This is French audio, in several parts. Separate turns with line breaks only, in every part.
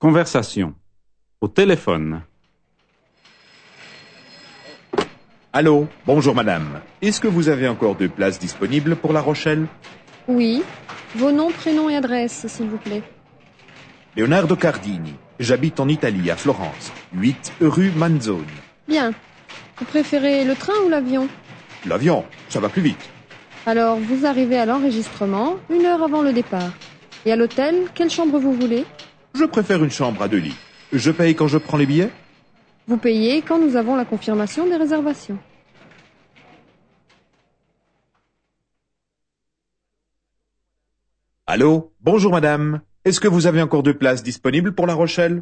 Conversation. Au téléphone.
Allô, bonjour madame. Est-ce que vous avez encore 2 places disponibles pour La Rochelle?
Oui. Vos noms, prénoms et adresses, s'il vous plaît.
Leonardo Cardini. J'habite en Italie, à Florence. 8 rue Manzoni.
Bien. Vous préférez le train ou l'avion?
L'avion, ça va plus vite.
Alors, vous arrivez à l'enregistrement 1 heure avant le départ. Et à l'hôtel, quelle chambre vous voulez?
Je préfère une chambre à 2 lits. Je paye quand je prends les billets?
Vous payez quand nous avons la confirmation des réservations.
Allô, bonjour madame. Est-ce que vous avez encore 2 places disponibles pour La Rochelle?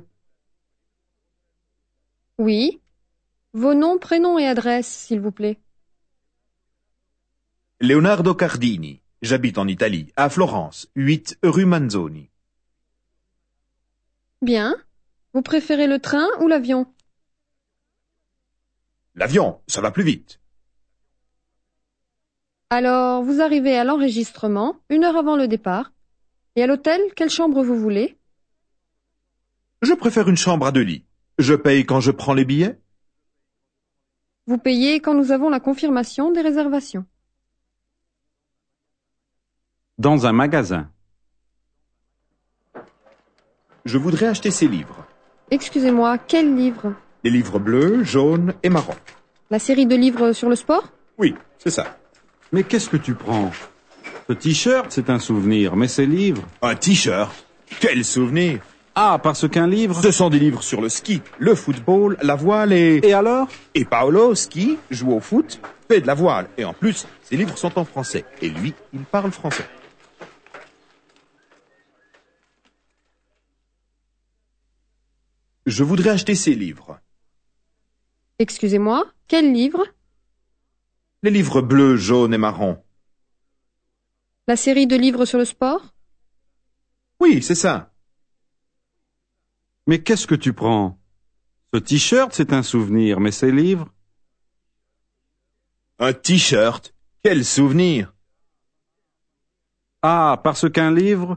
Oui. Vos noms, prénoms et adresses, s'il vous plaît.
Leonardo Cardini. J'habite en Italie, à Florence. 8 rue Manzoni.
Bien. Vous préférez le train ou l'avion?
L'avion, ça va plus vite.
Alors, vous arrivez à l'enregistrement 1 heure avant le départ. Et à l'hôtel, quelle chambre vous voulez?
Je préfère une chambre à 2 lits. Je paye quand je prends les billets?
Vous payez quand nous avons la confirmation des réservations.
Dans un magasin.
Je voudrais acheter ces livres.
Excusez-moi, quel livre?
Les livres bleus, jaunes et marrons.
La série de livres sur le sport?
Oui, c'est ça.
Mais qu'est-ce que tu prends? Ce t-shirt, c'est un souvenir, mais ces livres...
Un t-shirt. Quel souvenir!
Ah, parce qu'un livre...
Ce sont des livres sur le ski, le football, la voile et...
Et alors?
Et Paolo, ski, joue au foot, fait de la voile. Et en plus, ces livres sont en français. Et lui, il parle français. Je voudrais acheter ces livres.
Excusez-moi, quel livre?
Les livres bleus, jaunes et marrons.
La série de livres sur le sport?
Oui, c'est ça.
Mais qu'est-ce que tu prends? Ce t-shirt, c'est un souvenir, mais ces livres...
Un t-shirt. Quel souvenir!
Ah, parce qu'un livre...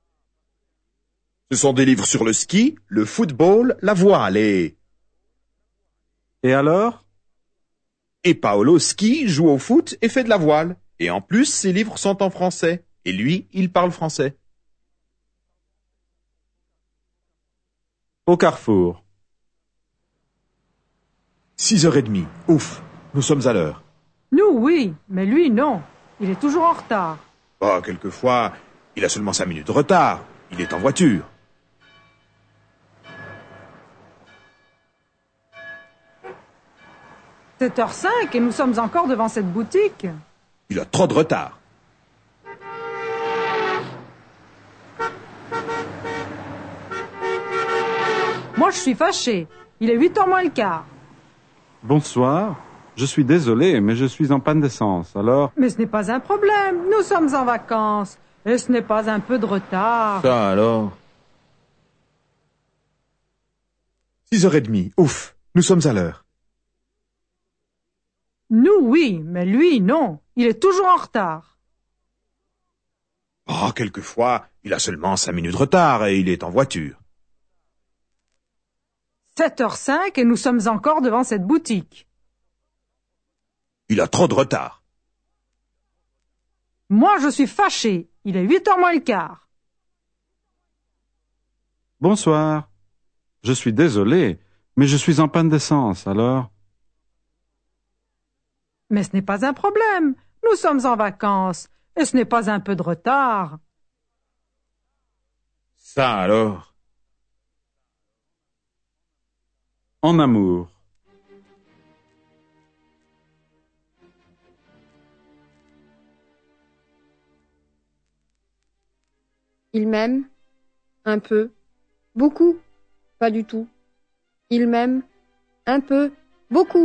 Ce sont des livres sur le ski, le football, la voile et...
Et alors?
Et Paolo ski, joue au foot et fait de la voile. Et en plus, ses livres sont en français. Et lui, il parle français.
Au carrefour.
6h30. Ouf, nous sommes à l'heure.
Nous, oui, mais lui, non. Il est toujours en retard.
Oh, quelquefois, il a seulement 5 minutes de retard. Il est en voiture.
« 7h05 et nous sommes encore devant cette boutique. »
Il a trop de retard.
Moi, je suis fâchée. Il est 8h moins le quart.
Bonsoir. Je suis désolé, mais je suis en panne d'essence, alors...
Mais ce n'est pas un problème. Nous sommes en vacances. Et ce n'est pas un peu de retard.
Ça alors? 6h30. Ouf, nous sommes à l'heure.
Nous, oui, mais lui, non. Il est toujours en retard.
Oh, quelquefois, il a seulement 5 minutes de retard et il est en voiture.
7h05 et nous sommes encore devant cette boutique.
Il a trop de retard.
Moi, je suis fâchée. Il est 8h moins le quart.
Bonsoir. Je suis désolé, mais je suis en panne d'essence, alors...
Mais ce n'est pas un problème. Nous sommes en vacances. Et ce n'est pas un peu de retard.
Ça alors?
En amour.
Il m'aime? Un peu. Beaucoup? Pas du tout. Il m'aime? Un peu. Beaucoup.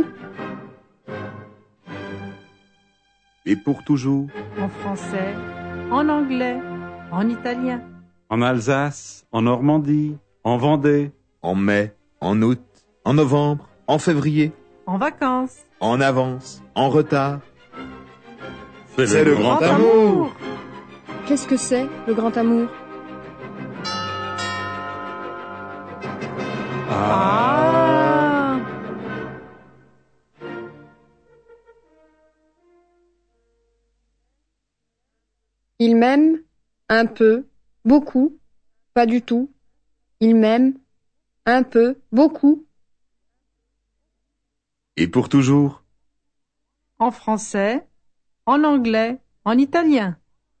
Et pour toujours?
En français, en anglais, en italien.
En Alsace, en Normandie, en Vendée.
En mai, en août, en novembre, en février,
En vacances.
en avance, en retard.
C'est
le grand amour.
Qu'est-ce que c'est, le grand amour? Il m'aime un peu, beaucoup, pas du tout. Il m'aime un peu, beaucoup.
Et pour toujours.
En français, en anglais, en italien.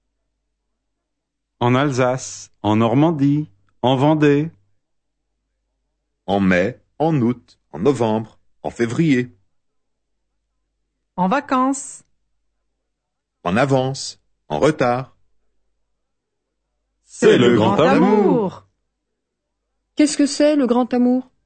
En Alsace, en Normandie, en Vendée.
En mai, en août, en novembre, en février.
En vacances.
En avance, en retard.
C'est le grand amour.
Qu'est-ce que c'est le grand amour?